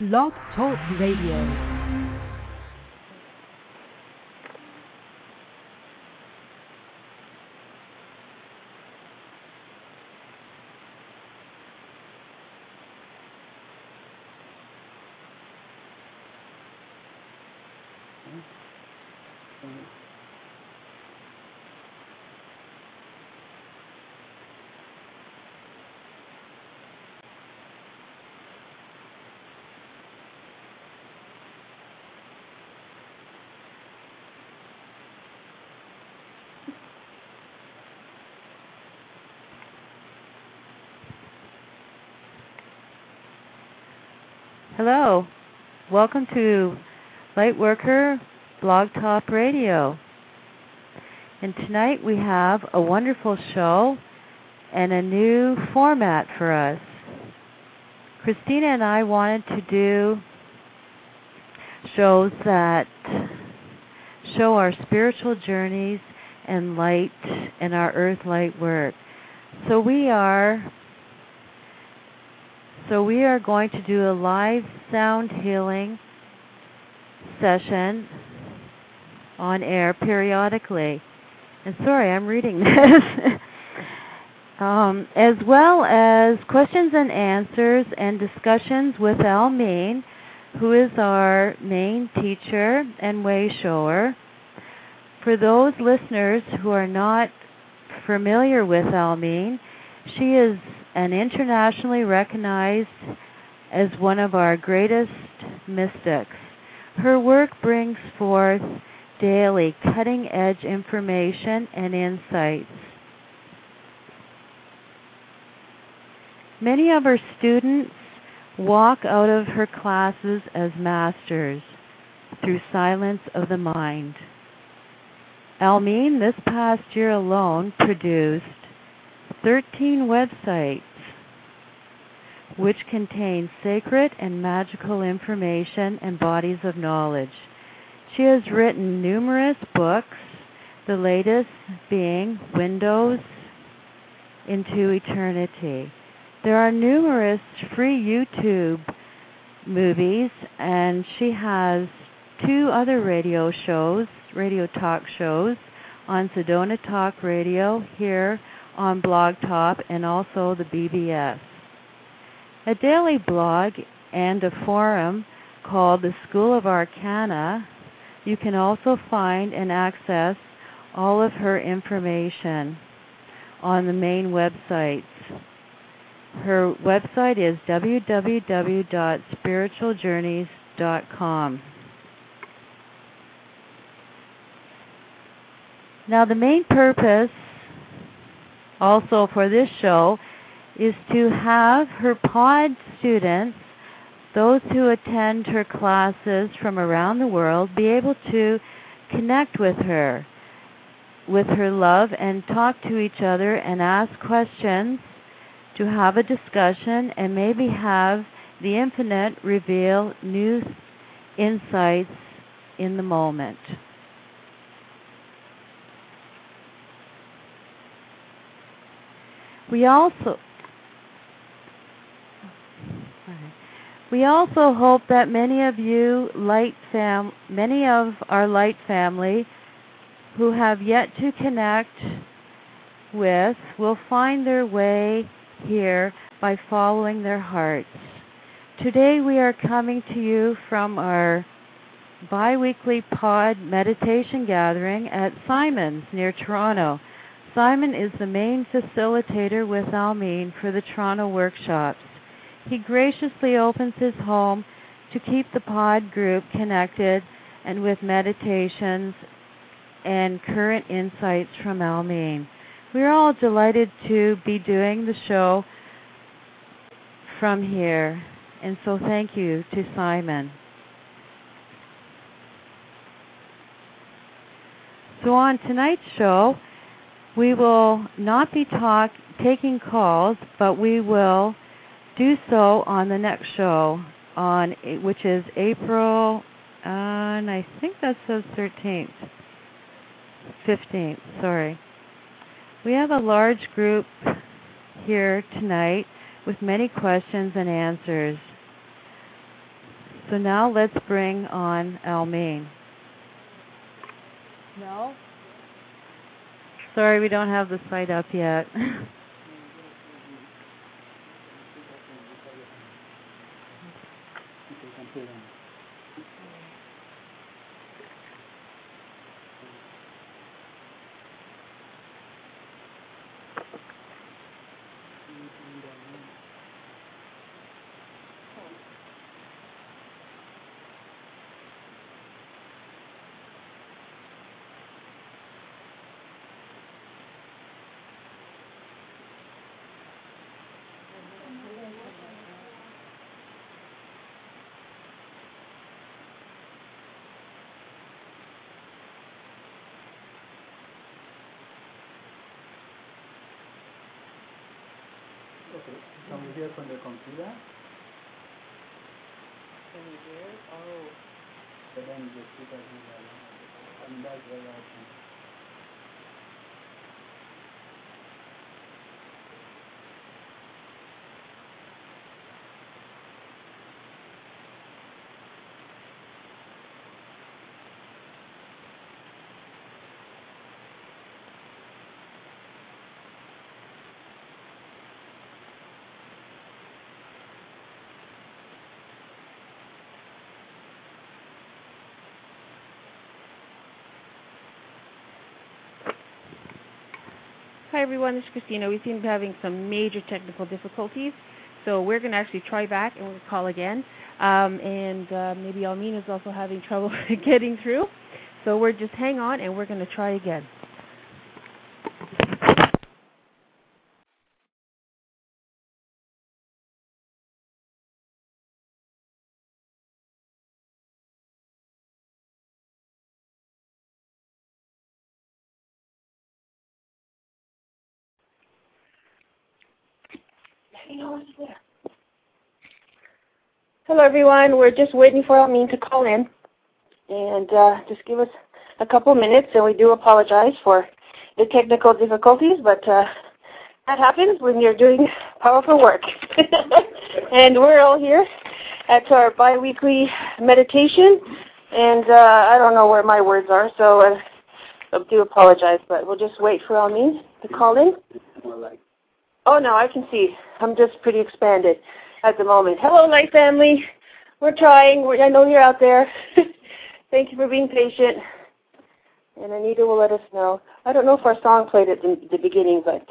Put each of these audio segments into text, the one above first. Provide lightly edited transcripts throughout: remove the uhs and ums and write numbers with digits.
Blog Talk Radio. Hello, welcome to Lightworker Blog Talk Radio. And tonight we have a wonderful show and a new format for us. Christina and I wanted to do shows that show our spiritual journeys and light and our earth light work. So we are going to do a live sound healing session on air periodically. And sorry, I'm reading this. As well as questions and answers and discussions with Almeen, who is our main teacher and way shower. For those listeners who are not familiar with Almeen, she is an internationally recognized as one of our greatest mystics. Her work brings forth daily cutting-edge information and insights. Many of her students walk out of her classes as masters through silence of the mind. Almeen, this past year alone, produced 13 websites which contain sacred and magical information and bodies of knowledge. She has written numerous books, the latest being Windows into Eternity. There are numerous free YouTube movies, and she has 2 other radio talk shows on Sedona Talk Radio here on Blog Talk and also the BBS. A daily blog and a forum called the School of Arcana. You can also find and access all of her information on the main websites. Her website is www.spiritualjourneys.com. Now, the main purpose also for this show is to have her pod students, those who attend her classes from around the world, be able to connect with her love and talk to each other and ask questions, to have a discussion, and maybe have the infinite reveal new insights in the moment. We also hope that many of our light family who have yet to connect with will find their way here by following their hearts. Today we are coming to you from our bi-weekly pod meditation gathering at Simon's near Toronto. Simon is the main facilitator with Almeen for the Toronto workshops. He graciously opens his home to keep the pod group connected and with meditations and current insights from Almeen. We are all delighted to be doing the show from here, and so thank you to Simon. So on tonight's show, we will not be taking calls, but we will do so on the next show, which is April, and I think that says 15th, sorry. We have a large group here tonight with many questions and answers. So now let's bring on Almeen. No? Sorry, we don't have the site up yet. Okay, can we hear from the computer? Can you hear? Oh. But then the speaker is that's very awesome. Hi everyone, this is Christina. We seem to be having some major technical difficulties, so we're going to actually try back and we'll call again. Maybe Almeen is also having trouble getting through, so we're just hang on and we're going to try again. Hello everyone, we're just waiting for Almeen to call in, and just give us a couple minutes, and we do apologize for the technical difficulties, but that happens when you're doing powerful work. And we're all here at our bi-weekly meditation, and I don't know where my words are, so I do apologize, but we'll just wait for Almeen to call in. Oh no, I can see. I'm just pretty expanded at the moment. Hello, Light Family. We're trying. I know you're out there. Thank you for being patient. And Anita will let us know. I don't know if our song played at the beginning, but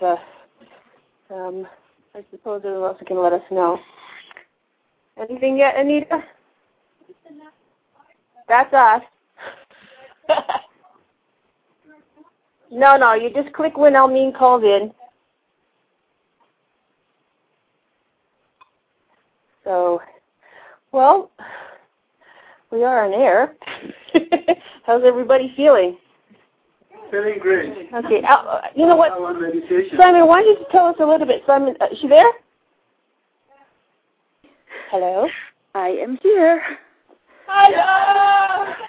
I suppose everyone else can let us know. Anything yet, Anita? That's us. No, you just click when Almeen calls in. So, well, we are on air. How's everybody feeling? Feeling great. Okay, you know what? Meditation. Simon, why don't you tell us a little bit? Simon, is she there? Hello? I am here. Hello!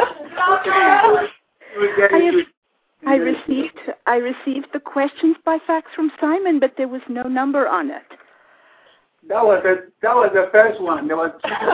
I received the questions by fax from Simon, but there was no number on it. That was the first one. There was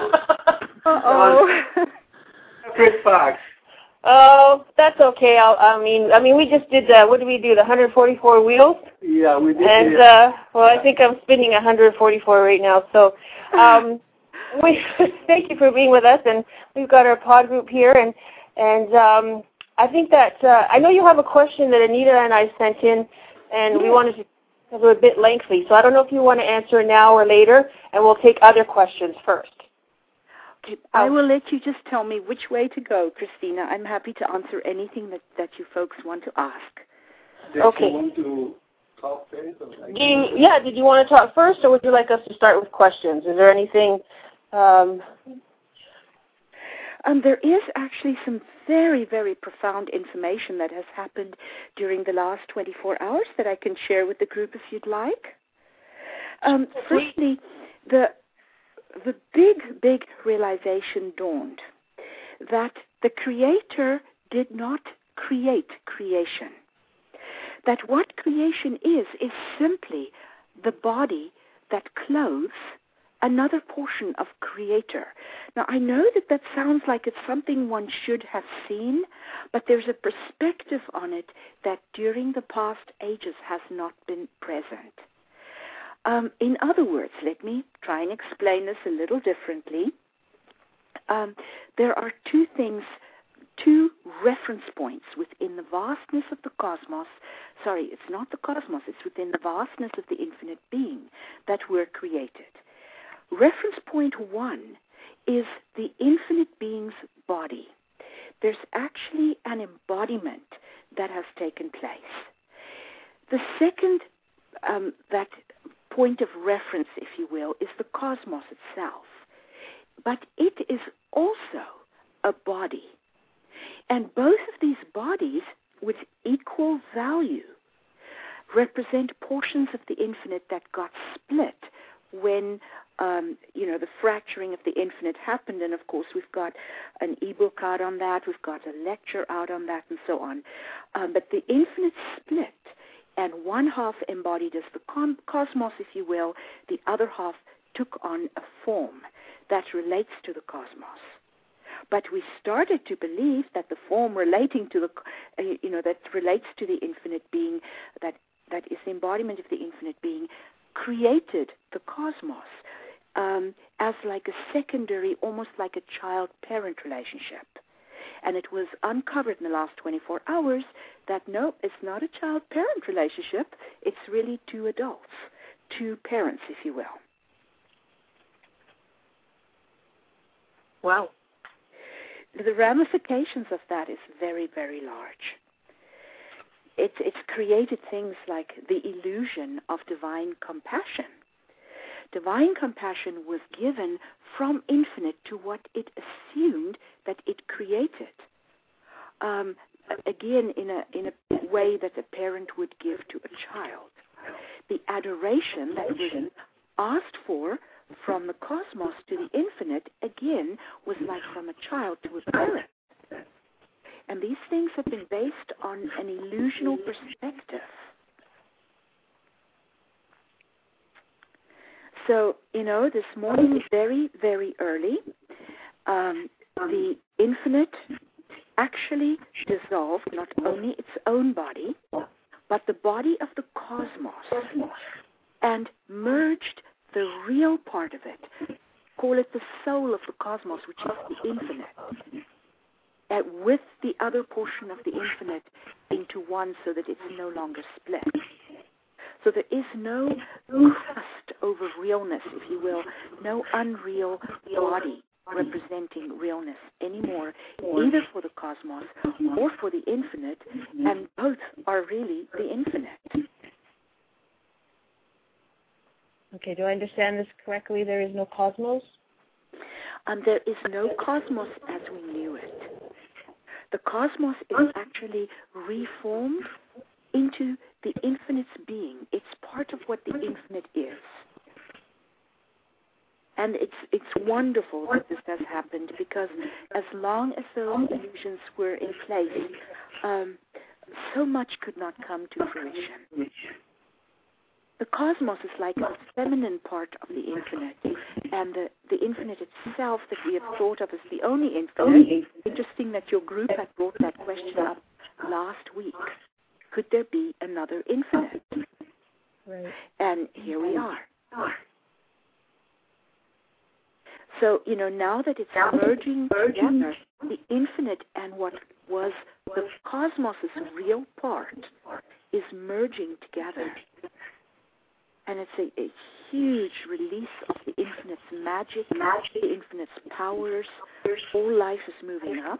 separate fax. Oh, that's okay. I mean, we just did what did we do? The 144 wheels. Yeah, we did. And well, I think I'm spinning 144 right now. So, we thank you for being with us, and we've got our pod group here, and I think that I know you have a question that Anita and I sent in, and we wanted to. It was a bit lengthy, so I don't know if you want to answer now or later, and we'll take other questions first. Okay, I will let you just tell me which way to go, Christina. I'm happy to answer anything that you folks want to ask. Okay. You want to talk first? Did you want to talk first, or would you like us to start with questions? Is there anything? There is actually some very, very profound information that has happened during the last 24 hours that I can share with the group if you'd like. Firstly, the big realization dawned that the Creator did not create creation. That what creation is simply the body that clothes another portion of creator. Now, I know that sounds like it's something one should have seen, but there's a perspective on it that during the past ages has not been present. In other words, let me try and explain this a little differently. There are two reference points within the vastness of the cosmos. Sorry, it's not the cosmos, it's within the vastness of the infinite being that were created. Reference point 1 is the infinite being's body. There's actually an embodiment that has taken place. The second, that point of reference, if you will, is the cosmos itself. But it is also a body. And both of these bodies, with equal value, represent portions of the infinite that got split when, the fracturing of the infinite happened. And, of course, we've got an ebook out on that. We've got a lecture out on that and so on. But the infinite split, and one half embodied as the cosmos, if you will. The other half took on a form that relates to the cosmos. But we started to believe that the form relating to that relates to the infinite being, that is the embodiment of the infinite being, created the cosmos as like a secondary, almost like a child-parent relationship. And it was uncovered in the last 24 hours that no, it's not a child-parent relationship. It's really two adults, two parents, if you will. Wow. The ramifications of that is very, very large. It's created things like the illusion of divine compassion. Divine compassion was given from infinite to what it assumed that it created. Again, in a way that a parent would give to a child. The adoration that was asked for from the cosmos to the infinite, again, was like from a child to a parent. And these things have been based on an illusional perspective. So, this morning, very, very early, the infinite actually dissolved not only its own body, but the body of the cosmos, and merged the real part of it, call it the soul of the cosmos, which is the infinite, with the other portion of the infinite into one, so that it's no longer split. So there is no crust over realness, if you will, no unreal body representing realness anymore, either for the cosmos or for the infinite, and both are really the infinite. Okay, do I understand this correctly? There is no cosmos? There is no cosmos as we knew it. The cosmos is actually reformed into the infinite's being. It's part of what the infinite is. And it's wonderful that this has happened, because as long as those illusions were in place, so much could not come to fruition. The cosmos is like a feminine part of the infinite, and the infinite itself that we have thought of as the only infinite. Interesting that your group had brought that question up last week. Could there be another infinite? Right. And here we are. So, now that it's merging together, the infinite and what was the cosmos' real part is merging together. And it's a huge release of the infinite's magic, the infinite's powers. All life is moving up.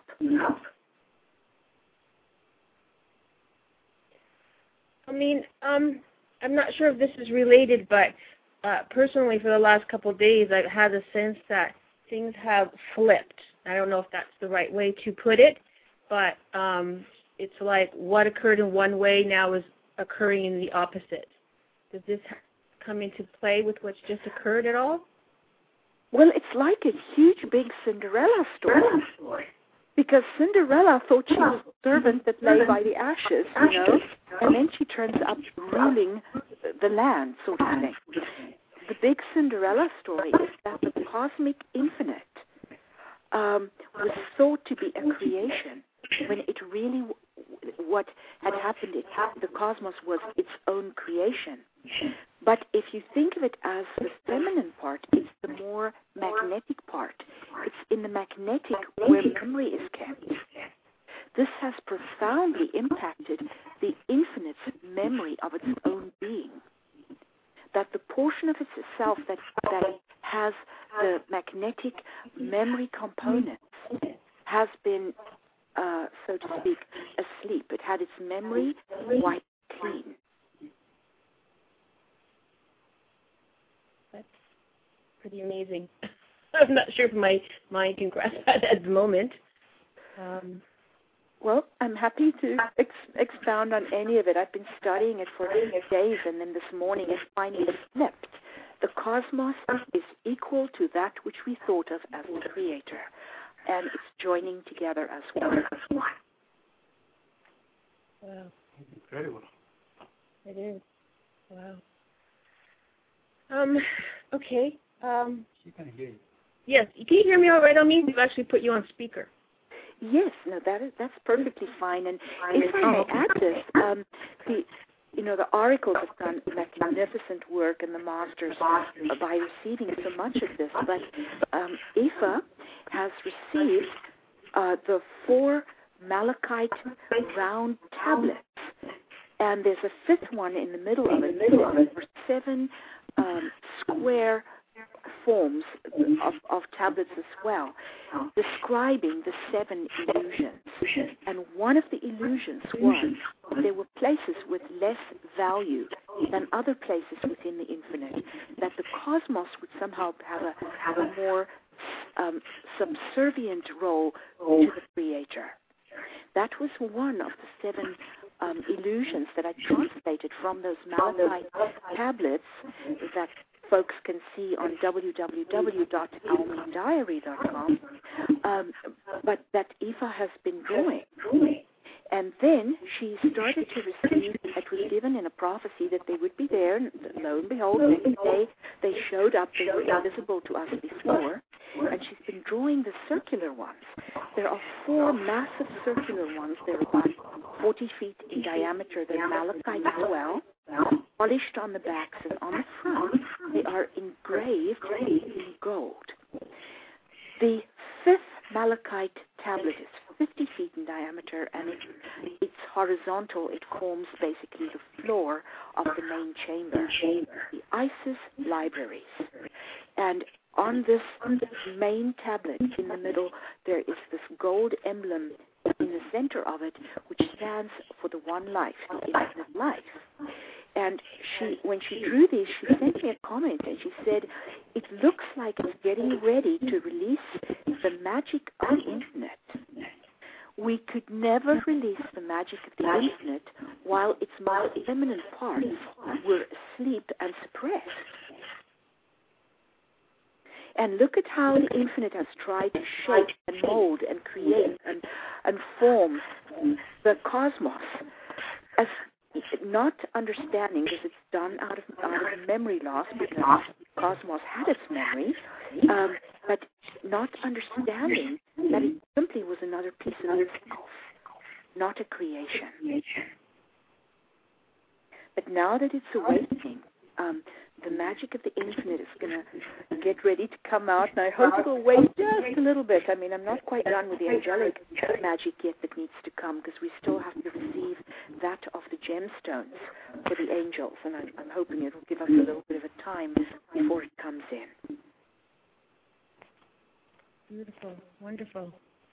I mean, I'm not sure if this is related, but personally for the last couple of days, I've had the sense that things have flipped. I don't know if that's the right way to put it, but it's like what occurred in one way now is occurring in the opposite. Does this come into play with what's just occurred at all? Well, it's like a huge, big Cinderella story. Because Cinderella thought she was a servant that lay by the ashes, and then she turns up ruling the land, sort of thing. the big Cinderella story is that the cosmic infinite was thought to be a creation when it really, what had happened, the cosmos was its own creation. But if you think of it as the feminine part, it's the more magnetic part. It's in the magnetic where memory is kept. This has profoundly impacted the infinite's memory of its own being. That the portion of itself that has the magnetic memory components has been, so to speak, asleep. It had its memory wiped clean. That's pretty amazing. I'm not sure if my mind can grasp that at the moment. Well, I'm happy to expound on any of it. I've been studying it for days, and then this morning it finally slipped. The cosmos is equal to that which we thought of as the creator, and it's joining together as one. Wow. Incredible. It is. Wow. Okay. She can hear you. Yes. Can you hear me all right, Almeen? We've actually put you on speaker. Yes, no, that's perfectly fine. And if I may add this, the oracles have done magnificent work, and the masters by receiving so much of this. But Aoife has received the 4 malachite round tablets, and there's a 5th one in the middle of it. There are 7 square forms of tablets as well, describing the 7 illusions. And one of the illusions was there were places with less value than other places within the infinite, that the cosmos would somehow have a more subservient role to the creator. That was one of the 7 illusions that I translated from those malachite tablets that folks can see on www.almeendiary.com, but that Aoife has been drawing. And then she started to receive, it was given in a prophecy that they would be there, and lo and behold, next day they showed up. They were invisible to us before, and she's been drawing the circular ones. There are 4 massive circular ones. They're about 40 feet in diameter. They're malachite as well, polished on the backs, and on the front they are engraved in gold. The 5th malachite tablet is 50 feet in diameter, and it's horizontal. It forms basically the floor of the main chamber, the Isis libraries. And on this main tablet in the middle, there is this gold emblem in the center of it, which stands for the one life, the infinite life. And when she drew these, she sent me a comment, and she said, it looks like it's getting ready to release the magic of the infinite. We could never release the magic of the infinite while its most feminine parts were asleep and suppressed. And look at how the infinite has tried to shape and mold and create and form the cosmos, as not understanding, because it's done out of memory loss, because the cosmos had its memory, but not understanding that it simply was another piece of itself, not a creation. But now that it's awakening, the magic of the infinite is going to get ready to come out, and I hope it'll wait just a little bit. I mean, I'm not quite done with the angelic magic yet that needs to come, because we still have to receive that of the gemstones for the angels, and I'm hoping it'll give us a little bit of a time before it comes in. Beautiful. Wonderful.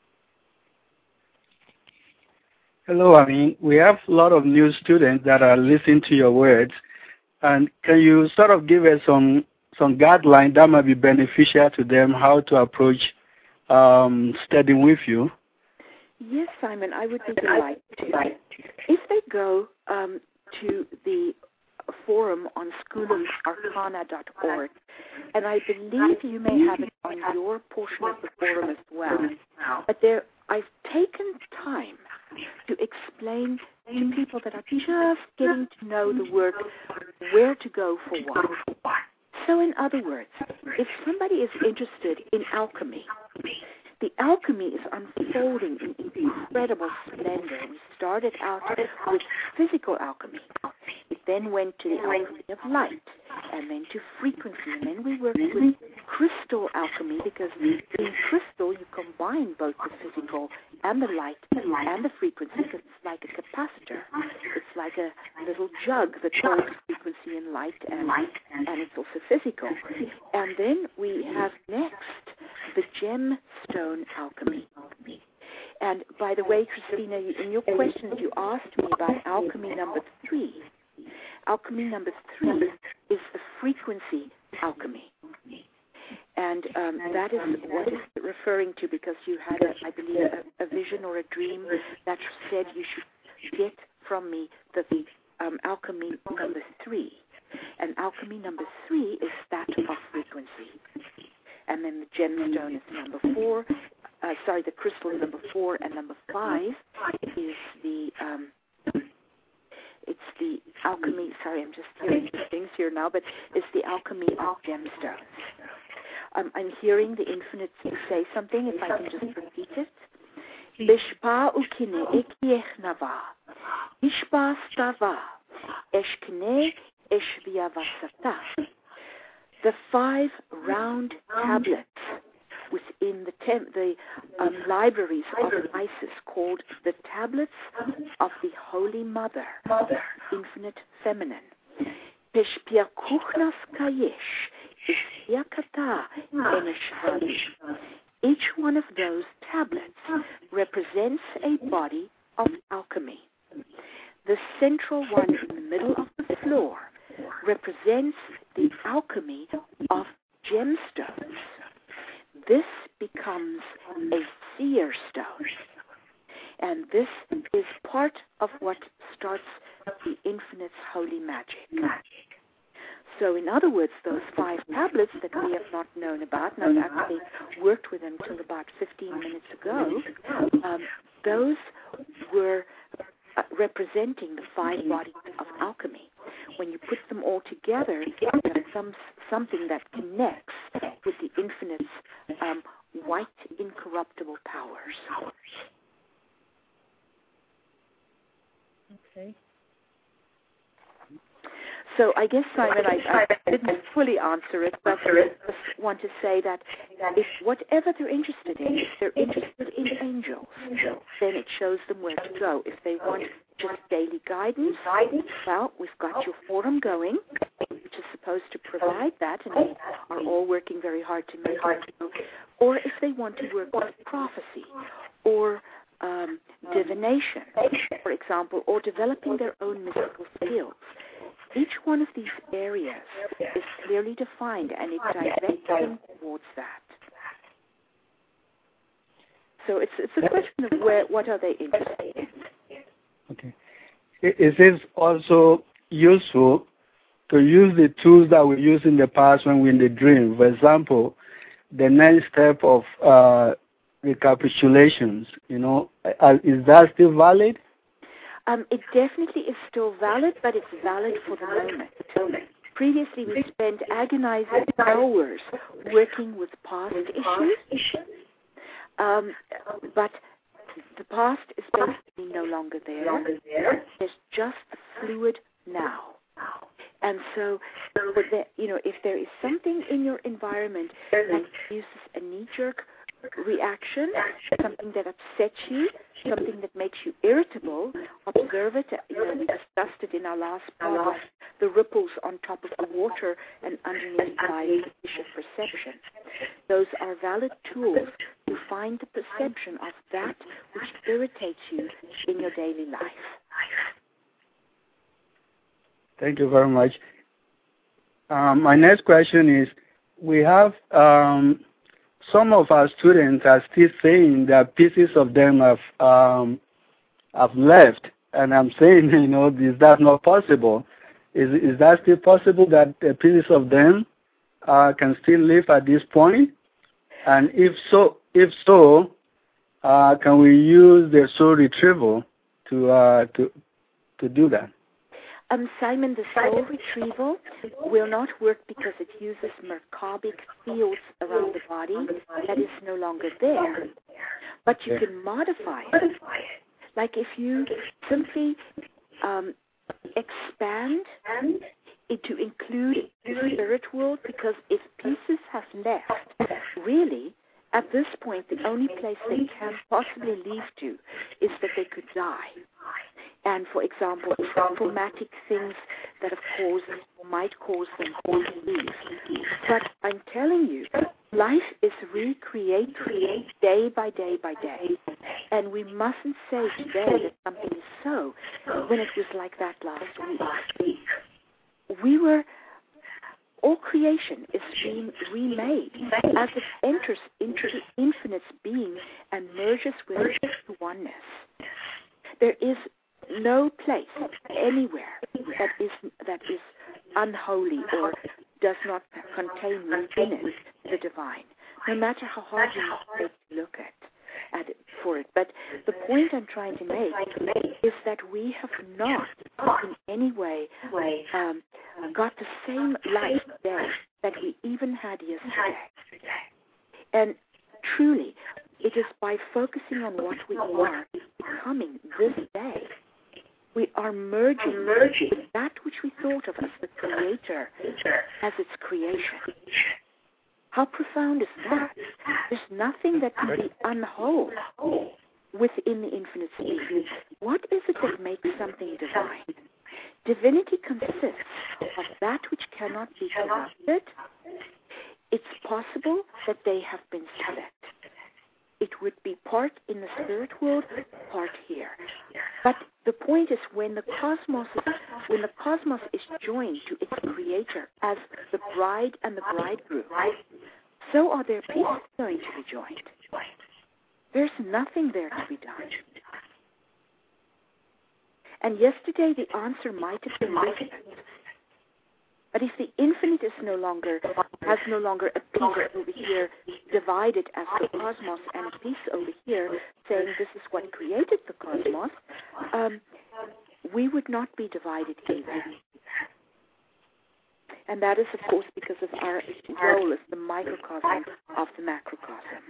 Hello, Almeen. We have a lot of new students that are listening to your words. And can you sort of give us some guidelines that might be beneficial to them, how to approach studying with you? Yes, Simon, I would be delighted to. If they go to the forum on schoolofarcana.org, and I believe you may have it on your portion of the forum as well, but I've taken time to explain to people that are just getting to know the work, where to go for what. So in other words, if somebody is interested in alchemy, the alchemy is unfolding in incredible splendor. We started out with physical alchemy. It then went to the alchemy of light, and then to frequency, and then we worked with crystal alchemy, because in crystal you combine both the physical and the light and the frequency, because it's like a capacitor. It's like a little jug that holds frequency and light, and it's also physical. And then we have next the gemstone alchemy. And by the way, Christina, in your questions you asked me about alchemy number 3. Alchemy number 3 is the frequency alchemy. And that is what it's referring to, because you had, I believe, a vision or a dream that said you should get from me the alchemy number 3. And alchemy number 3 is that of frequency. And then the gemstone is number 4. The crystal is number 4, and number 5 is the it's the alchemy. Sorry, I'm just hearing things here now, but it's the alchemy of gemstones. I'm hearing the Infinite say something. If I can just repeat it. Bishpa ukine ekiechnava, ishpa stava, eshkne eshviavasata. The 5 round tablets within the libraries of Isis, called the Tablets of the Holy Mother, Infinite Feminine. Peshpiakuchnas kayesh, ispiakata eneshvali. Each one of those tablets represents a body of alchemy. The central one in the middle of the floor represents the alchemy of gemstones. This becomes a seer stone. And this is part of what starts the Infinite's holy magic. So in other words, those 5 tablets that we have not known about, and I've actually worked with them till about 15 minutes ago, those were representing the 5 bodies of alchemy. When you put them all together, there's something that connects with the Infinite's white, incorruptible powers. Okay. So I guess, Simon, I didn't fully answer it, but I just want to say that if whatever they're interested in, if they're interested in angels, then it shows them where to go. If they want just daily guidance, well, we've got your forum going, which is supposed to provide that, and we are all working very hard to make it go. Or if they want to work with prophecy, or divination, for example, or developing their own mystical skills. Each one of these areas is clearly defined, and it directs them towards that. So it's a question of what are they interested in. Okay. Is it also useful to use the tools that we used in the past when we're in the dream? For example, the next step of recapitulations, is that still valid? It definitely is still valid, but it's valid for the moment. Previously, we spent agonizing hours working with past issues, but the past is basically no longer there. There's just the fluid now. And so, if there is something in your environment that produces a knee-jerk reaction, something that upsets you, something that makes you irritable, observe it. We discussed it in our last podcast, the ripples on top of the water and underneath by fish of perception. Those are valid tools to find the perception of that which irritates you in your daily life. Thank you very much. My next question is, we have some of our students are still saying that pieces of them have left, and I'm saying, is that not possible? Is that still possible that pieces of them can still live at this point? And if so, can we use the soul retrieval to do that? Simon, the soul retrieval will not work because it uses Merkabic fields around the body that is no longer there. But you can modify it. Like if you simply expand it to include the spirit world, because if pieces have left, really, at this point, the only place they can possibly leave to is that they could die. And, for example, traumatic things that have caused or might cause them to leave. But I'm telling you, life is recreated day by day by day. And we mustn't say today that something is so when it was like that last week. All creation is being remade as it enters into the infinite's being and merges with the oneness. There is no place anywhere that is unholy or does not contain within it the divine, no matter how hard you look at it for it. But the point I'm trying to make is that we have not in any way got the same life today that we even had yesterday. And truly, it is by focusing on what we are becoming this day, we are merging with that which we thought of as the Creator, as its creation. How profound is that? There's nothing that can be unwhole within the infinite being. What is it that makes something divine? Divinity consists of that which cannot be corrupted. It's possible that they have been split. It would be part in the spirit world, part here. But the point is, when the cosmos is joined to its creator as the bride and the bridegroom, so are their pieces going to be joined. There's nothing there to be done. And yesterday the answer might have been different. But if the infinite has no longer a piece over here divided as the cosmos and a piece over here saying this is what created the cosmos, we would not be divided either. And that is, of course, because of our role as the microcosm of the macrocosm.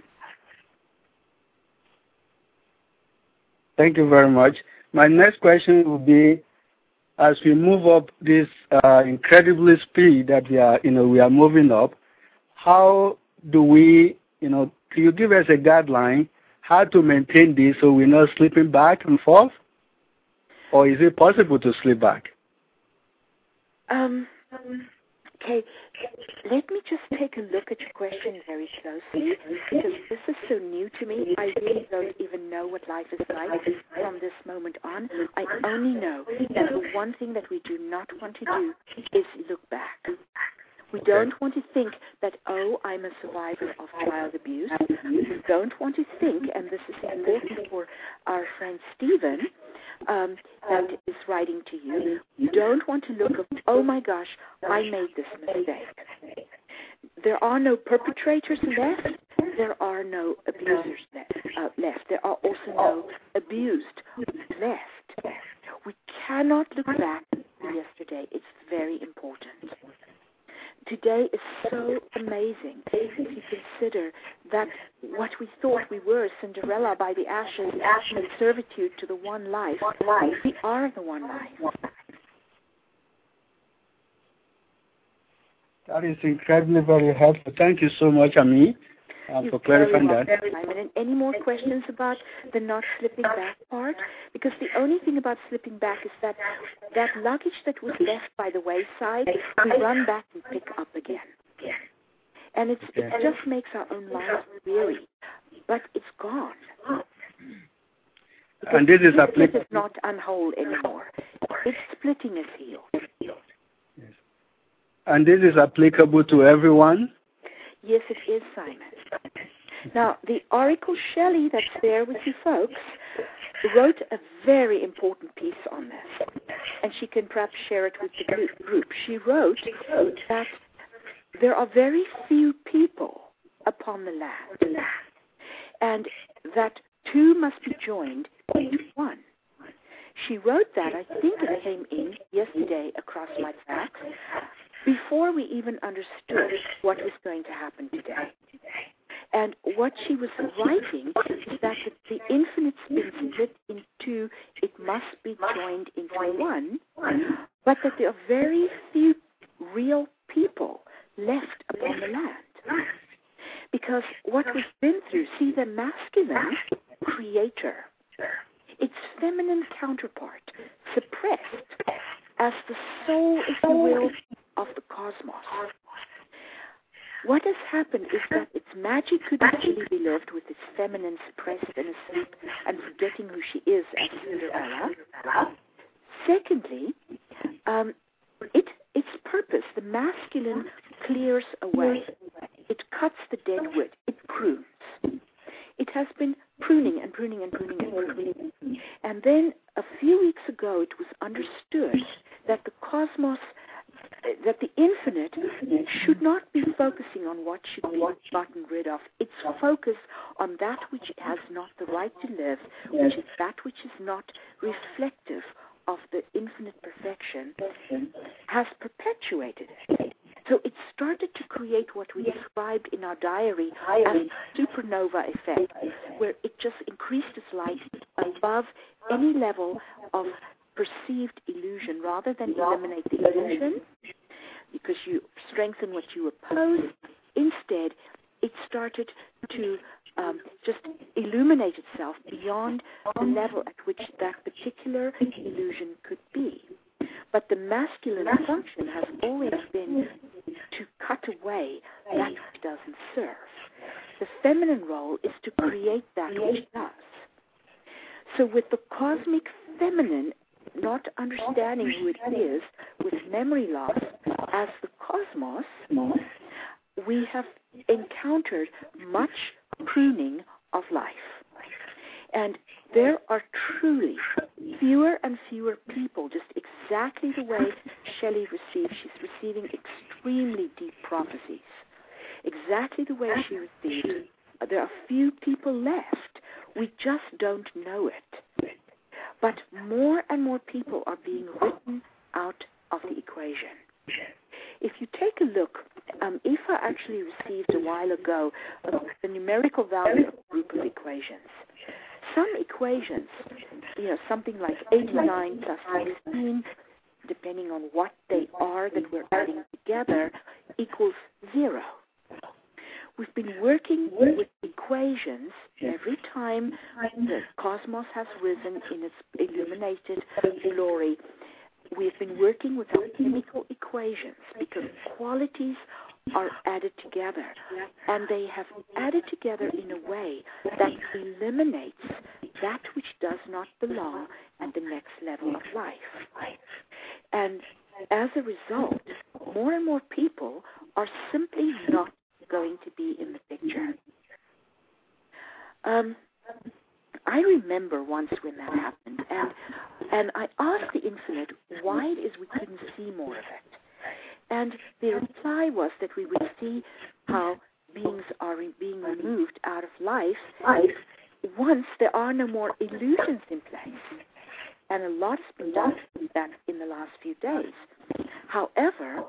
Thank you very much. My next question will be, as we move up this incredibly speed that we are moving up, how do we, can you give us a guideline how to maintain this so we're not slipping back and forth? Or is it possible to slip back? Okay, let me just take a look at your question very closely, because this is so new to me. I really don't even know what life is like from this moment on. I only know that the one thing that we do not want to do is look back. We don't want to think that, I'm a survivor of child abuse. We don't want to think, and this is important for our friend Stephen, that is writing to you, you don't want to look up, oh my gosh, I made this mistake. There are no perpetrators left. There are no abusers left. There are also no abused left. We cannot look back to yesterday. It's very important. Today is so amazing if you consider that what we thought we were, Cinderella by the ashes and servitude to the one life, we are the one life. That is incredibly very helpful. Thank you so much, Ami, for clarifying that. And any more questions about the not slipping back part? Because the only thing about slipping back is that luggage that was left by the wayside, we run back and pick up again. And it just makes our own lives weary. But it's gone. And this is applicable. It's not unwhole anymore. Its splitting is healed. Yes. And this is applicable to everyone? Yes, it is, Simon. Now, the Oracle Shelley that's there with you folks wrote a very important piece on this, and she can perhaps share it with the group. She wrote that there are very few people upon the land, and that two must be joined into one. She wrote that, I think it came in yesterday across my fax, before we even understood what was going to happen today. And what she was writing is that the infinite's been split in two, it must be joined into one, but that there are very few real people left upon the land. Because what we've been through, see, the masculine creator, its feminine counterpart, suppressed as the soul, if you will, of the cosmos. What has happened is that its magic could actually be lived with its feminine suppressed and asleep and forgetting who she is as Cinderella. Secondly, its purpose, the masculine, clears away. It cuts the dead wood. It prunes. It has been pruning and pruning and pruning and pruning. And then a few weeks ago, it was understood that the cosmos, that the infinite should not be focusing on what should be gotten rid of. Its focus on that which has not the right to live, which is that which is not reflective of the infinite perfection, has perpetuated it. So it started to create what we described in our diary as supernova effect, where it just increased its light above any level of perceived illusion rather than eliminate the illusion, because you strengthen what you oppose. Instead, it started to just illuminate itself beyond the level at which that particular illusion could be. But the masculine function has always been to cut away that which doesn't serve. The feminine role is to create that which does. So with the cosmic feminine not understanding who it is, with memory loss as the cosmos, we have encountered much pruning of life. And there are truly fewer and fewer people, just exactly the way Shelley received. She's receiving extremely deep prophecies. Exactly the way she received. There are few people left. We just don't know it. But more and more people are being written out of the equation. If you take a look, Aoife actually received a while ago the numerical value of a group of equations. Some equations, something like 89 plus 16, depending on what they are that we're adding together, equals 0. We've been working with equations every time the cosmos has risen in its illuminated glory. We've been working with our chemical equations because qualities are added together, and they have added together in a way that eliminates that which does not belong at the next level of life. And as a result, more and more people are simply not going to be in the picture. I remember once when that happened, and I asked the infinite why it is we couldn't see more of it. And the reply was that we would see how beings are being removed out of life once there are no more illusions in place. And a lot has been done with that in the last few days. However,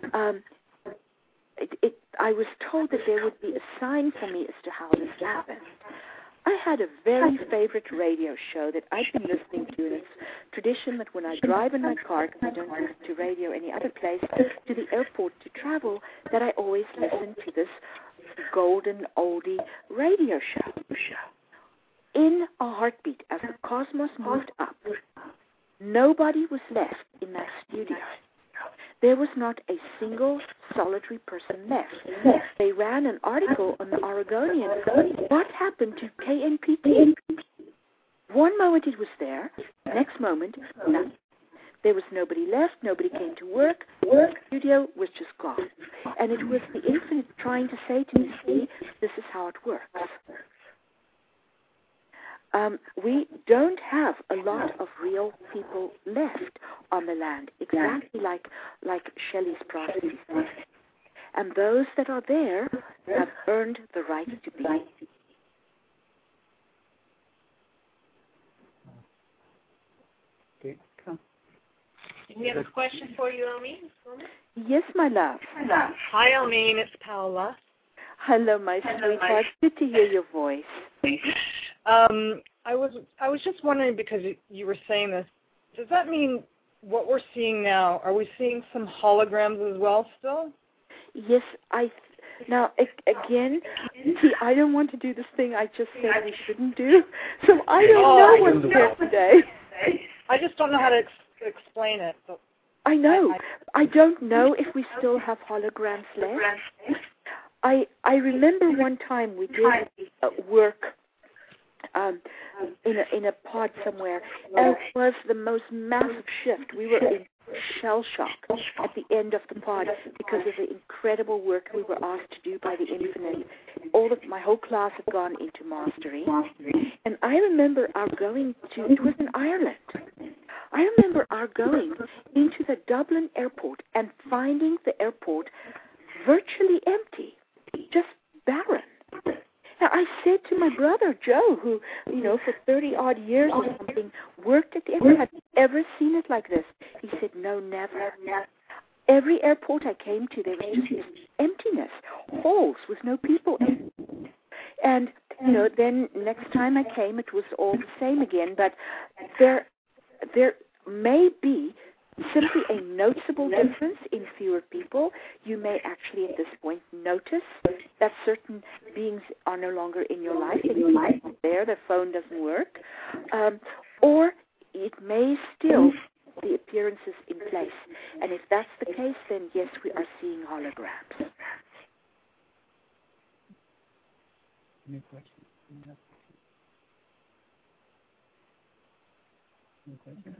I was told that there would be a sign for me as to how this happened. I had a very favorite radio show that I've been listening to, and it's tradition that when I drive in my car, because I don't listen to radio any other place, to the airport to travel, that I always listen to this golden oldie radio show. In a heartbeat, as the cosmos moved up, nobody was left in that studio. There was not a single solitary person left. They ran an article on the Oregonian. What happened to KNPT? One moment it was there, next moment, nothing. There was nobody left, nobody came to work, the studio was just gone. And it was the infinite trying to say to me, see, this is how it works. We don't have a lot of real people left on the land, exactly like Shelley's prophecy said. And those that are there have earned the right to be. We have a question for you, Elmine. Yes, my love. Hi, Elmine. It's Paola. Hello, my sweetheart. Good to hear your voice. I was just wondering, because you were saying this, does that mean what we're seeing now, are we seeing some holograms as well still? Yes, now, again, see, I don't want to do this thing I just said we shouldn't do, so I don't know what's there today. I just don't know how to explain it. So I know. I don't know if we still have holograms left. I remember one time we did work in a pod somewhere, and it was the most massive shift. We were in shell shock at the end of the pod because of the incredible work we were asked to do by the Infinite. My whole class had gone into mastery, and I remember our going to, it was in Ireland, I remember our going into the Dublin airport and finding the airport virtually empty, just barren. Now, I said to my brother, Joe, who, for 30-odd years or something, worked at the airport, have you ever seen it like this? He said, no, never. Every airport I came to, there was just emptiness, halls with no people in. And, then next time I came, it was all the same again, but there may be simply a noticeable difference in fewer people. You may actually at this point notice that certain beings are no longer in your life, and you're not there, their phone doesn't work, or it may still the appearances in place. And if that's the case, then yes, we are seeing holograms. Any questions? Any questions?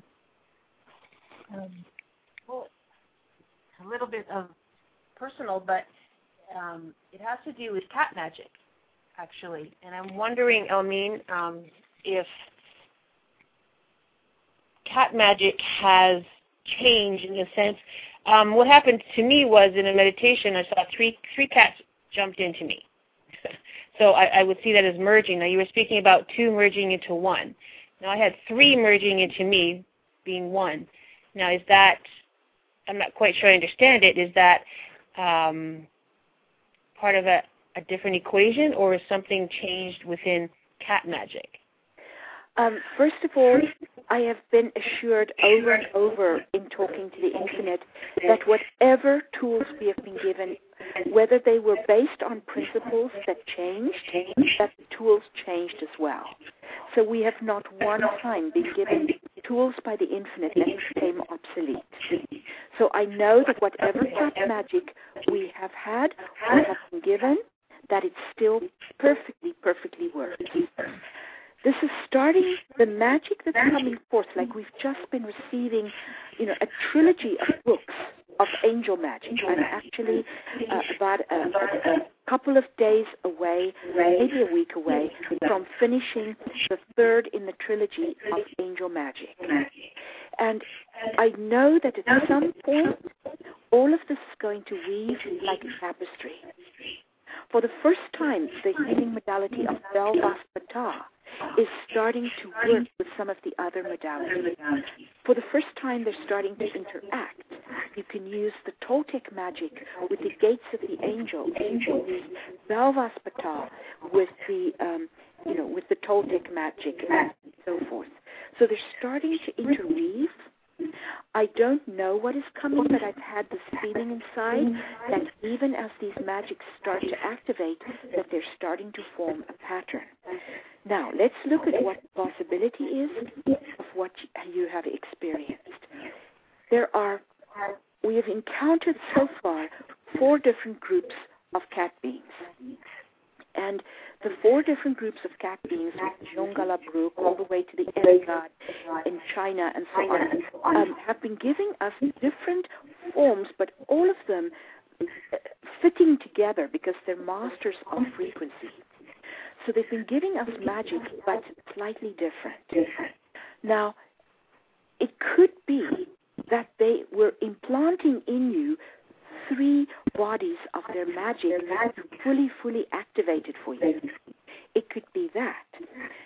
Well, a little bit of personal, but it has to do with cat magic, actually. And I'm wondering, Elmine, if cat magic has changed in the sense, what happened to me was in a meditation, I saw three cats jumped into me. So I would see that as merging. Now, you were speaking about two merging into one. Now, I had three merging into me, being one. Now, is that, I'm not quite sure I understand it, is that part of a different equation, or is something changed within cat magic? First of all, I have been assured over and over in talking to the Infinite that whatever tools we have been given, whether they were based on principles that changed, that the tools changed as well. So we have not one time been given tools by the Infinite that became obsolete. So I know that whatever cat magic we have had or have been given, that it still perfectly works. This is starting the magic that's coming forth, like we've just been receiving, a trilogy of books of angel magic. I'm actually about a couple of days away, maybe a week away, from finishing the third in the trilogy of angel magic. And I know that at some point, all of this is going to weave like a tapestry. For the first time, the healing modality of Belvas Bata is starting to work with some of the other modalities. For the first time, they're starting to interact. You can use the Toltec magic with the gates of the angels. You can use Belvas Bata with the, with the Toltec magic and so forth. So they're starting to interweave. I don't know what is coming, but I've had this feeling inside that even as these magics start to activate, that they're starting to form a pattern. Now, let's look at what the possibility is of what you have experienced. We have encountered so far 4 different groups of cat beings. And the 4 different groups of cat beings, Yongalabrook, all the way to the Erigad in China and so on, have been giving us different forms, but all of them fitting together because they're masters of frequency. So they've been giving us magic, but slightly different. Now, it could be that they were implanting in you 3 bodies of their magic fully activated for you. It could be that. Let me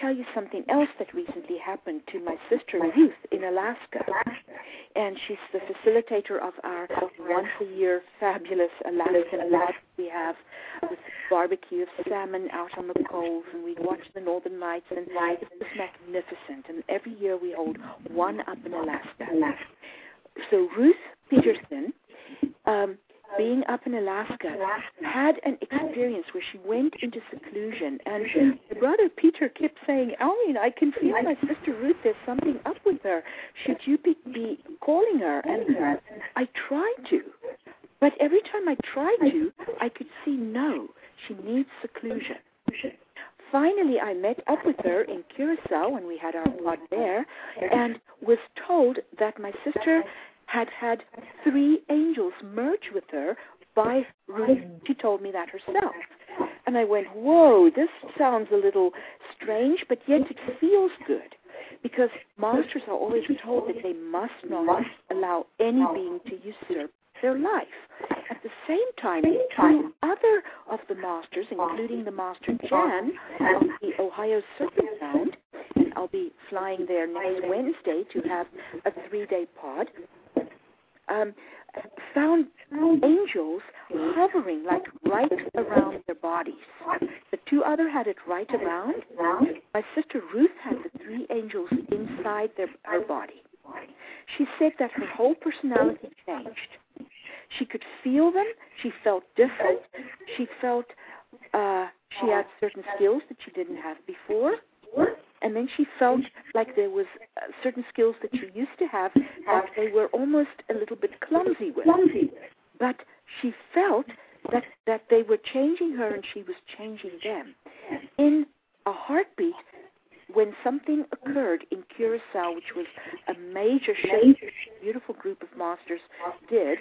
tell you something else that recently happened to my sister Ruth in Alaska. And she's the facilitator of our once-a-year fabulous Alaskan life we have with barbecue of salmon out on the coals, and we watch the Northern Lights, and it was magnificent. And every year we hold one up in Alaska. So Ruth Peterson, being up in Alaska, had an experience where she went into seclusion, and her brother Peter kept saying, Almeen, I can feel my sister Ruth, there's something up with her. Should you be calling her? And I tried to, but every time I tried to, I could see no, she needs seclusion. Finally, I met up with her in Curacao when we had our pod there, and was told that my sister had 3 angels merge with her by Ruth. She told me that herself. And I went, whoa, this sounds a little strange, but yet it feels good. Because masters are always told that they must not allow any being to usurp their life. At the same time, 2 other of the masters, including the Master Jan of the Ohio Serpent Sound, and I'll be flying there next Wednesday to have a 3-day pod, found angels hovering like right around their bodies. The 2 other had it right around. My sister Ruth had the 3 angels inside her body. She said that her whole personality changed. She could feel them. She felt different. She felt she had certain skills that she didn't have before. And then she felt like there was certain skills that she used to have that they were almost a little bit clumsy with. But she felt that they were changing her and she was changing them. In a heartbeat, when something occurred in Curacao, which was a major shift, a beautiful group of masters did,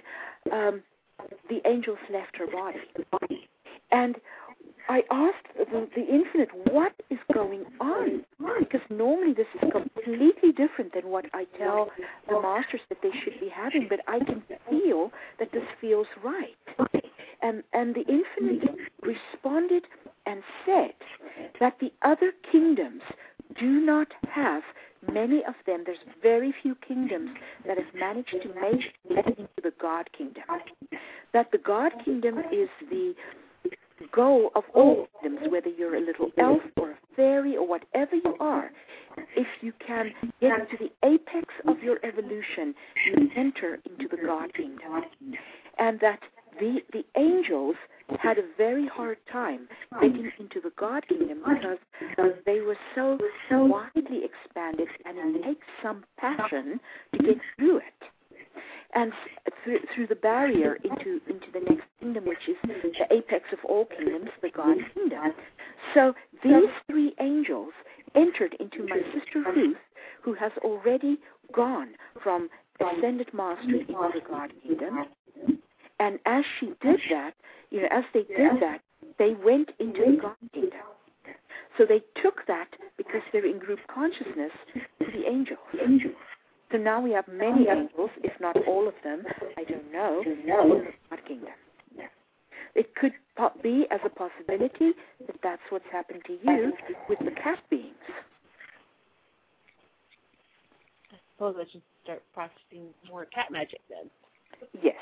the angels left her body. And I asked the Infinite, what is going on? Because normally this is completely different than what I tell the masters that they should be having, but I can feel that this feels right. And the Infinite responded and said that the other kingdoms do not have many of them. There's very few kingdoms that have managed to make it into the God Kingdom. That the God Kingdom is the goal of all kingdoms, whether you're a little elf or a fairy or whatever you are. If you can get to the apex of your evolution, you enter into the God Kingdom. And that the angels had a very hard time getting into the God Kingdom because they were so widely expanded, and it takes some passion to get through it. And through the barrier into the next kingdom, which is the apex of all kingdoms, the God Kingdom. So these 3 angels entered into my sister Ruth, who has already gone from ascended mastery into the God Kingdom. And as she did that, as they did that, they went into the God Kingdom. So they took that, because they're in group consciousness, to the angels. So now we have many angels, if not all of them, I don't know, in the God Kingdom. It could be as a possibility that that's what's happened to you with the cat beings. I suppose I should start practicing more cat magic then. Yes.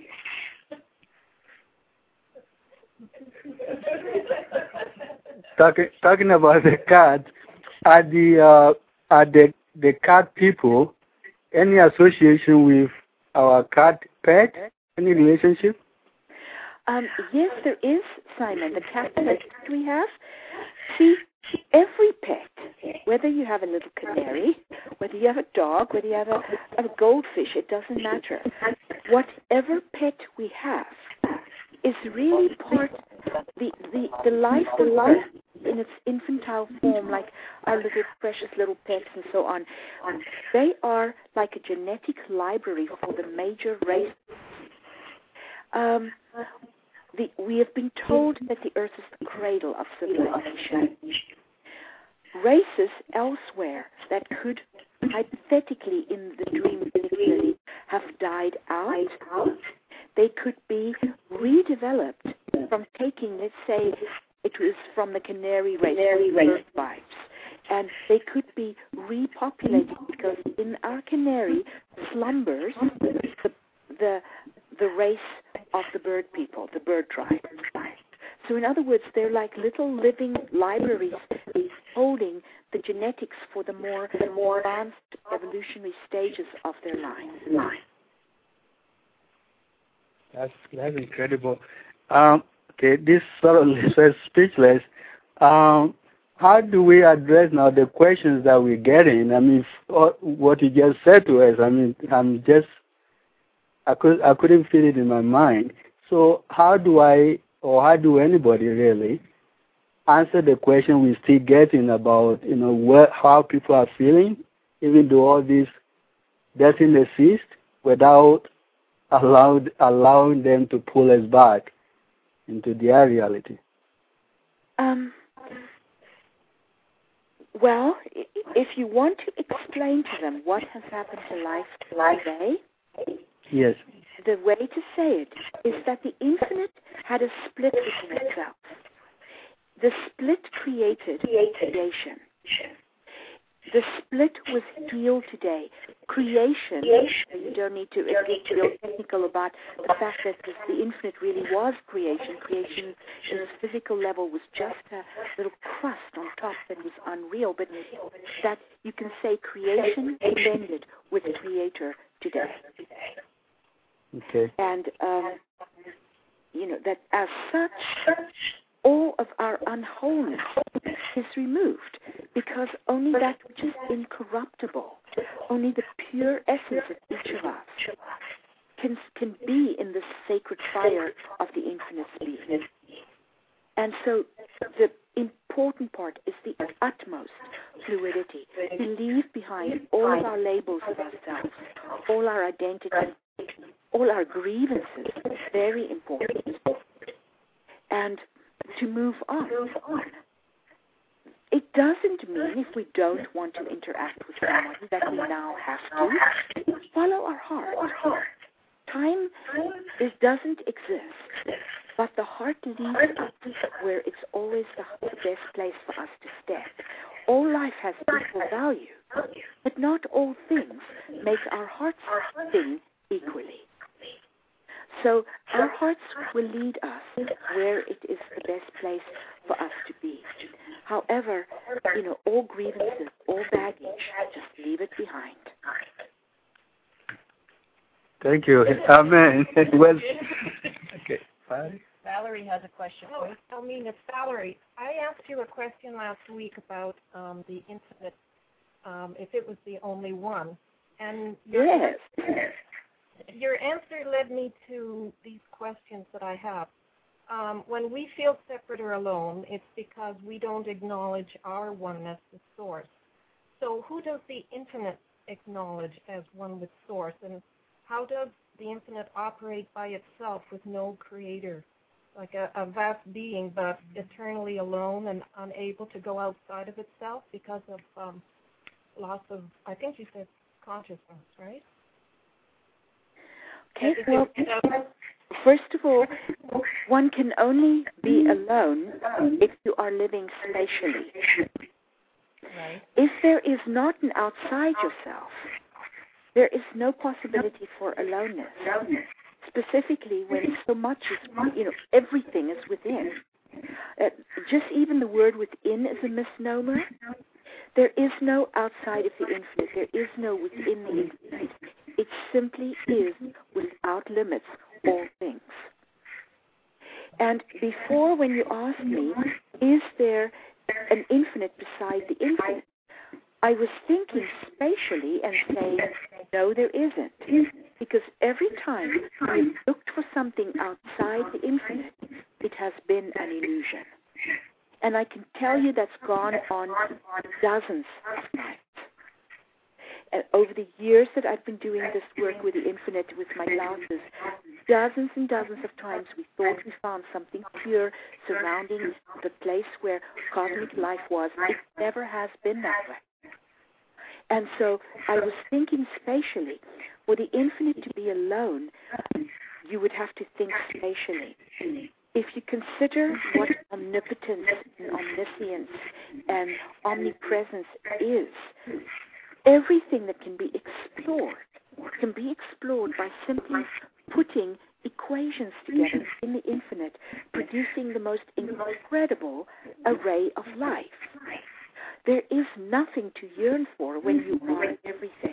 Talking about the cat, are the cat people any association with our cat pet? Any relationship? Yes, there is, Simon. The cat pet that we have. See, every pet, whether you have a little canary, whether you have a dog, whether you have a goldfish, it doesn't matter. Whatever pet we have is really part the life in its infantile form, like our little precious little pets and so on. They are like a genetic library for the major races. We have been told that the earth is the cradle of civilization. Races elsewhere that could hypothetically, in the dream particularly, have died out, they could be redeveloped from taking, let's say, it was from the canary race, bird vibes, And they could be repopulated because in our canary slumbers the race of the bird people, the bird tribe. So in other words, they're like little living libraries holding the genetics for the more advanced evolutionary stages of their life. That's incredible. Okay, this sort of leaves us speechless. How do we address now the questions that we're getting? I mean, what you just said to us. I mean, I couldn't fit it in my mind. So how do anybody really answer the question we're still getting about, how people are feeling, even though all this doesn't exist, without allowing them to pull us back into their reality? Well, if you want to explain to them what has happened to life today, yes, the way to say it is that the infinite had a split within itself. The split created creation. The split was healed today. Creation, you don't need to get real technical about the fact that the infinite really was creation. Creation in its physical level was just a little crust on top that was unreal, but that you can say creation blended with Creator today. Okay. And, that as such, all of our unwholeness is removed because only that which is incorruptible, only the pure essence of each of us can be in the sacred fire of the infinite being. And so the important part is the utmost fluidity. We leave behind all of our labels of ourselves, all our identities, all our grievances, very important. And to move on. It doesn't mean if we don't want to interact with someone that we now have to follow our heart. Time doesn't exist, but the heart leads us where it's always the best place for us to step. All life has equal value, but not all things make our hearts sing equally. So our hearts will lead us where it is the best place for us to be. However, all grievances, all baggage, just leave it behind. Thank you. Amen. Well, okay. Bye. Valerie has a question. It's Valerie. I asked you a question last week about the infinite, if it was the only one. And yes. Your answer led me to these questions that I have. When we feel separate or alone, it's because we don't acknowledge our oneness with Source. So who does the infinite acknowledge as one with Source? And how does the infinite operate by itself with no creator? Like a vast being, but eternally alone and unable to go outside of itself because of loss of, I think you said, consciousness, right? Okay, well, first of all, one can only be alone if you are living spatially. Right. If there is not an outside yourself, there is no possibility for aloneness. Specifically when so much is, everything is within. Just even the word within is a misnomer. There is no outside of the infinite. There is no within the infinite. It simply is without limits, all things. And before, when you asked me, is there an infinite beside the infinite, I was thinking spatially and saying, no, there isn't. Because every time we've looked for something outside the infinite, it has been an illusion. And I can tell you that's gone on dozens of nights. And over the years that I've been doing this work with the infinite, with my classes, dozens and dozens of times we thought we found something pure surrounding the place where cosmic life was. It never has been that way. And so I was thinking spatially, for the infinite to be alone, you would have to think spatially. if you consider what omnipotence and omniscience and omnipresence is, everything that can be explored by simply putting equations together in the infinite, producing the most incredible array of life. There is nothing to yearn for when you are everything.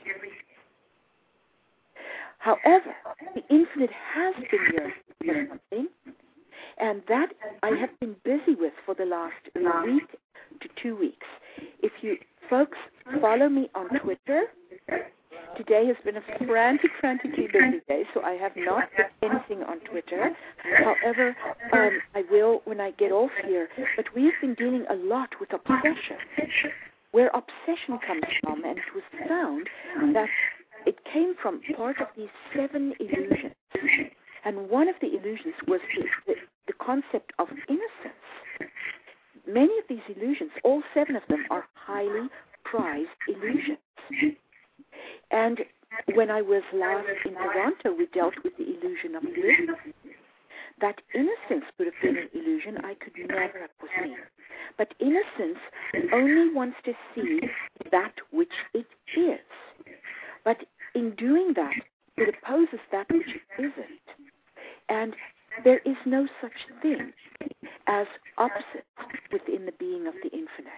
However, the infinite has been yearning for something, and that I have been busy with for the last week to 2 weeks. If you folks follow me on Twitter, today has been a frantically busy day, so I have not put anything on Twitter. However, I will when I get off here. But we have been dealing a lot with obsession, where obsession comes from, and it was found that it came from part of these 7 illusions. And one of the illusions was the concept of innocence. Many of these illusions, all 7 of them, are highly prized illusions. And when I was last in Toronto, we dealt with the illusion of bliss. That innocence could have been an illusion I could never have foreseen. But innocence only wants to see that which it is. But in doing that, it opposes that which it isn't. And there is no such thing as opposites within the being of the infinite.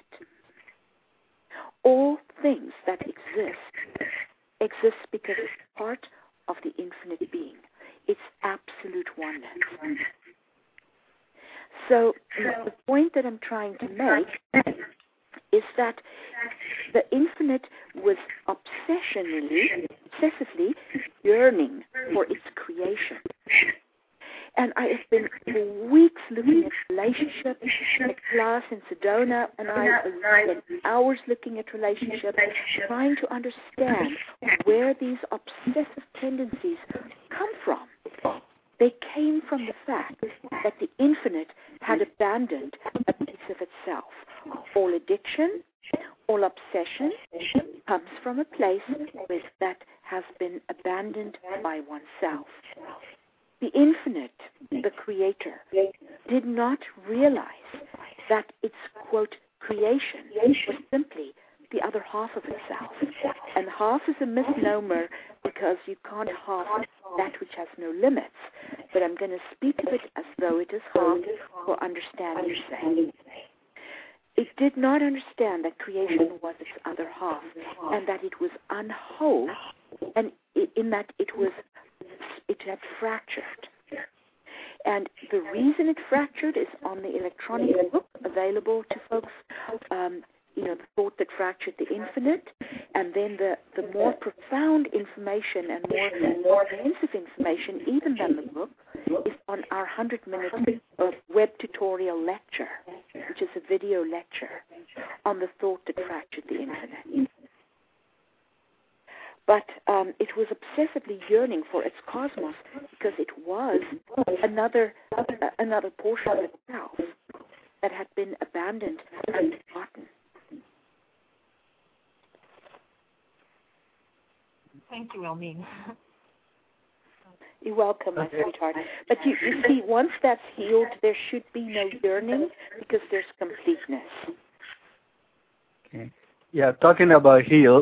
All things that exist because it's part of the infinite being. It's absolute oneness. So the point that I'm trying to make is that the infinite was obsessively yearning for its creation. And I have been for weeks looking at relationships at class in Sedona, and I have spent hours looking at relationships, trying to understand where these obsessive tendencies come from. They came from the fact that the infinite had abandoned a piece of itself. All addiction, all obsession comes from a place that has been abandoned by oneself. The infinite, the creator, did not realize that its, quote, creation was simply the other half of itself. And half is a misnomer because you can't half that which has no limits. But I'm going to speak of it as though it is half for understanding's sake. It did not understand that creation was its other half and that it was unwhole, and in that it had fractured. And the reason it fractured is on the electronic book available to folks, The Thought That Fractured the Infinite, and then the more profound information and more comprehensive information, even than the book, is on our 100-minute web tutorial lecture, which is a video lecture on the thought that fractured the infinite. But it was obsessively yearning for its cosmos because it was another portion of itself that had been abandoned and forgotten. Thank you, Elmine. You're welcome, my sweetheart. But you see, once that's healed, there should be no yearning because there's completeness. Okay. Yeah, talking about heal,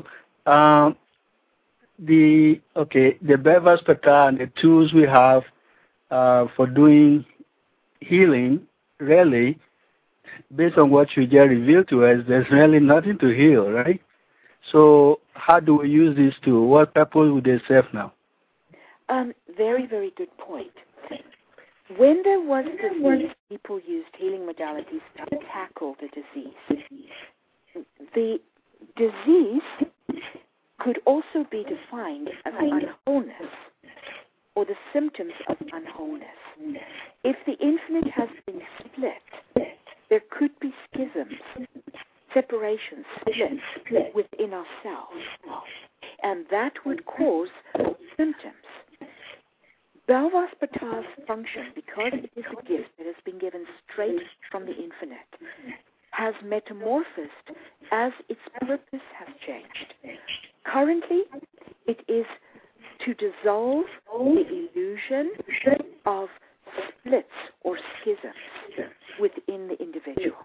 the Beva Spata and the tools we have for doing healing, really, based on what you just revealed to us, there's really nothing to heal, right? So how do we use these tools? What purpose would they serve now? Very, very good point. When there was disease, people used healing modalities to tackle the disease. The disease could also be defined as unwholeness or the symptoms of unwholeness. If the infinite has been split, there could be schisms, separations, splits within ourselves, and that would cause symptoms. Belva Spata's function, because it is a gift that has been given straight from the infinite, has metamorphosed as its purpose has changed. Currently, it is to dissolve the illusion of splits or schisms within the individual.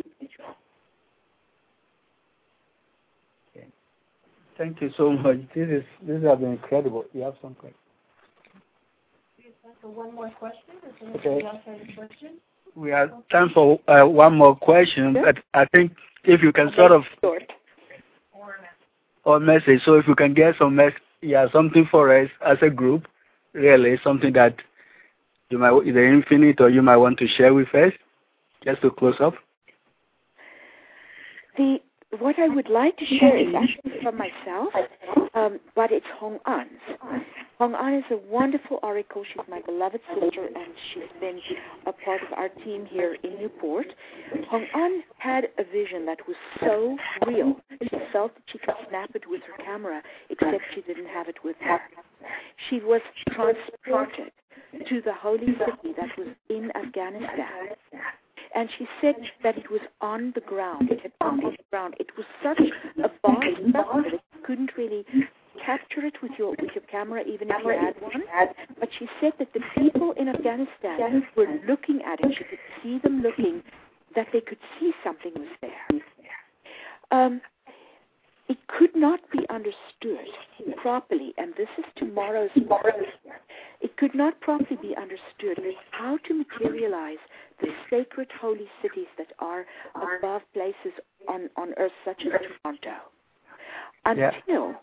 Okay. Thank you so much. This has been incredible. You have some questions? So one more question. Does Okay. anybody else have a question? We have time for one more question, but I think if you can sort of or message. So if you can get some something for us as a group, really something that you might either infinite or you might want to share with us, just to close up. What I would like to share is actually from myself, but it's Hong An's. Hong An is a wonderful oracle. She's my beloved sister, and she's been a part of our team here in Newport. Hong An had a vision that was so real. She felt that she could snap it with her camera, except she didn't have it with her. She was transported to the holy city that was in Afghanistan. And she said that it was on the ground. It had been on the ground. It was such a vast number that you couldn't really capture it with your camera, even if you had one. But she said that the people in Afghanistan were looking at it. She could see them looking, that they could see something was there. It could not be understood properly, and this is tomorrow's work. It could not properly be understood how to materialize the sacred holy cities that are above places on earth such as Toronto, until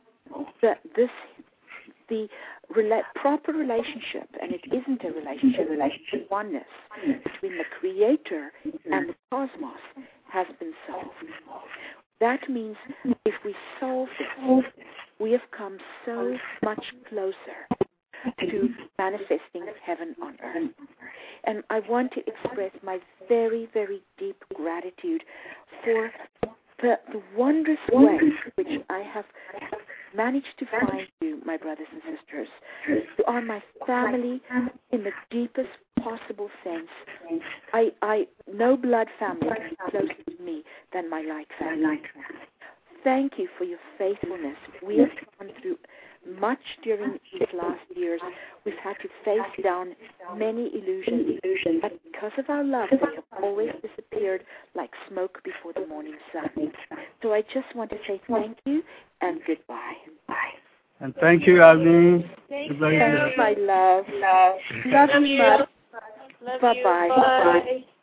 the proper relationship, and it isn't a relationship, oneness between the Creator and the cosmos has been solved. That means if we solve this, we have come so much closer to manifesting heaven on earth. And I want to express my very, very deep gratitude for the wondrous way which I have managed to find you, my brothers and sisters. You are my family in the deepest possible sense. No blood family can be closer to me than my light family. Thank you for your faithfulness. We have gone through much during these last years. We've had to face down many illusions, but because of our love, they have always disappeared like smoke before the morning sun. So I just want to say thank you and goodbye. And thank you, Arlene. Thank you, my love. Love you much. Bye-bye. Bye.